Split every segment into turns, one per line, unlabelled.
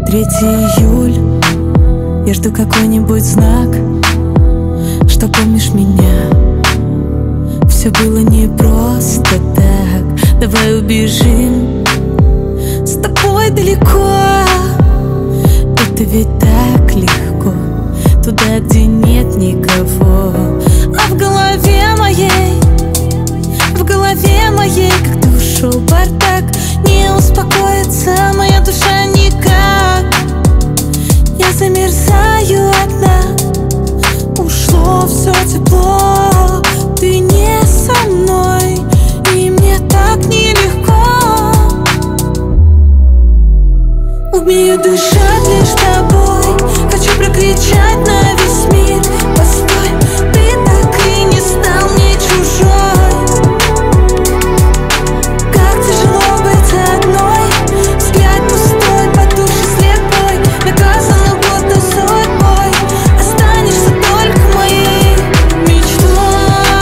3 июль, я жду какой-нибудь знак, что помнишь меня. Все было не просто так. Давай убежим с тобой далеко. Это ведь так легко, туда, где нет никого. А в голове моей, как ты ушел, бардак. Не успокоится моя душа никак. Я замерзаю одна, ушло все тепло. Ты не со мной, и мне так нелегко. Умею дышать лишь тобой, хочу прокричать на весь мир. Постой, ты так и не стал мне чужой. Как тяжело быть одной, взгляд пустой, по душе слепой. Наказана будто судьбой, останешься только моей мечтой.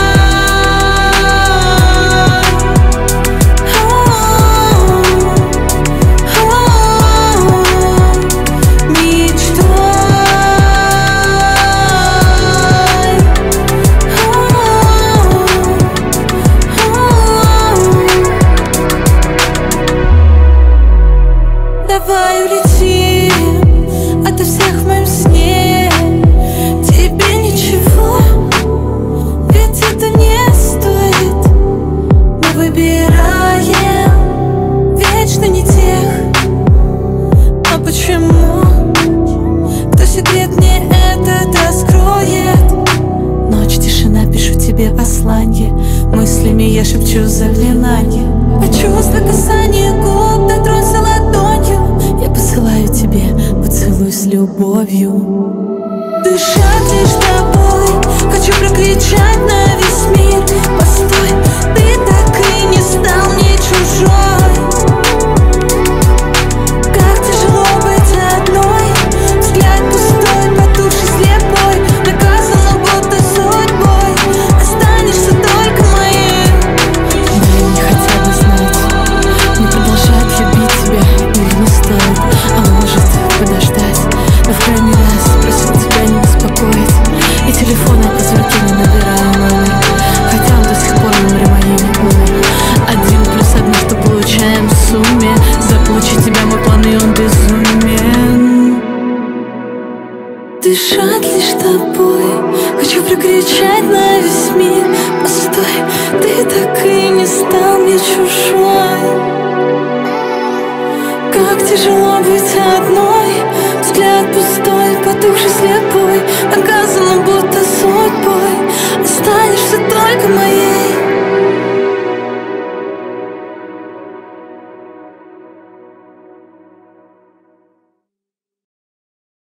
Давай улетим ото всех в моем сне. Тебе ничего, ведь это не стоит. Мы выбираем вечно не тех. А почему? Кто секрет мне этот раскроет? Ночь, тишина, пишу тебе посланье. Мыслями я шепчу заклинанье. А чувство касания губ, дотронься ладонью. Я посылаю тебе поцелуй с любовью. Дышать лишь тобой, хочу прокричать на весь мир. Постой, ты так и не стал мне чужой. Как тяжело быть одной, взгляд пустой, по душе слепой. Наказана будто судьбой, останешься только моей.
Дай мне хотя бы знать, не продолжать любить тебя или не стоит. А может подождать, но в крайний раз просил тебя не беспокоить. И телефон я по звонке не набираю номер, хотя он до сих пор в номере моей не умер. 1+1, что получаем в сумме. Заполучить тебя мой план, и он безумен.
Дышать лишь тобой, хочу прокричать на весь мир. Постой, ты так и не стал мне чужой. Как тяжело быть одной, взгляд пустой, по душе слепой.